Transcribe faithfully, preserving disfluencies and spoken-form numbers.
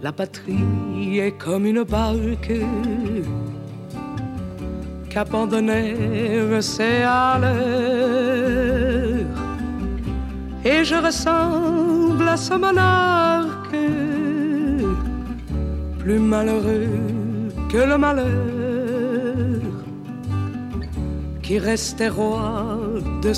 La patrie est comme une barque qu'abandonnèrent ses haleurs, et je ressemble à ce monarque plus malheureux que le malheur, qui restait roi de